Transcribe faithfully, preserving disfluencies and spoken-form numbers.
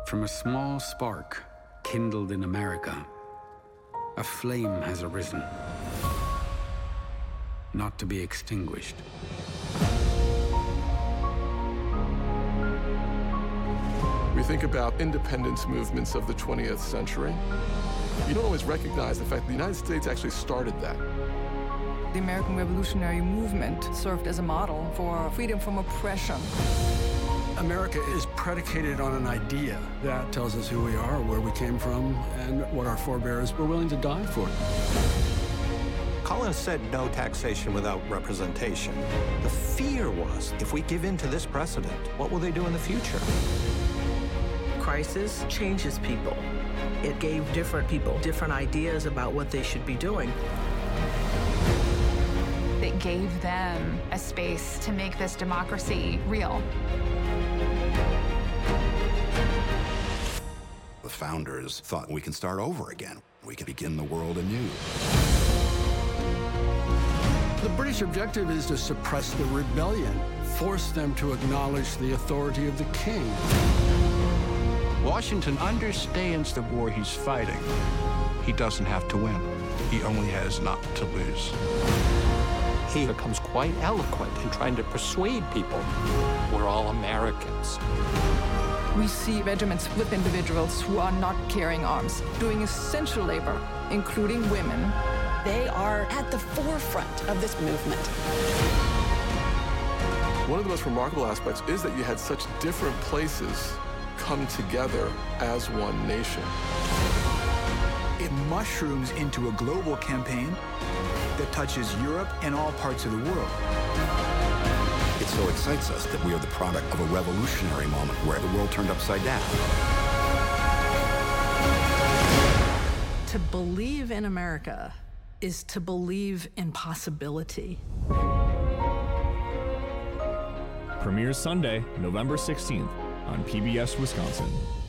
From a small spark kindled in America, a flame has arisen, not to be extinguished. We think about independence movements of the twentieth century. You don't always recognize the fact that the United States actually started that. The American Revolutionary Movement served as a model for freedom from oppression. America is predicated on an idea that tells us who we are, where we came from, and what our forebears were willing to die for. Collins said no taxation without representation. The fear was, if we give in to this precedent, what will they do in the future? Crisis changes people. It gave different people different ideas about what they should be doing. It gave them a space to make this democracy real. The founders thought we can start over again. We can begin the world anew. The British objective is to suppress the rebellion, force them to acknowledge the authority of the king. Washington understands the war he's fighting. He doesn't have to win. He only has not to lose. He becomes quite eloquent in trying to persuade people we're all Americans. We see regiments with individuals who are not carrying arms, doing essential labor, including women. They are at the forefront of this movement. One of the most remarkable aspects is that you had such different places come together as one nation. It mushrooms into a global campaign that touches Europe and all parts of the world. It so excites us that we are the product of a revolutionary moment where the world turned upside down. To believe in America is to believe in possibility. Premieres Sunday, November sixteenth on P B S Wisconsin.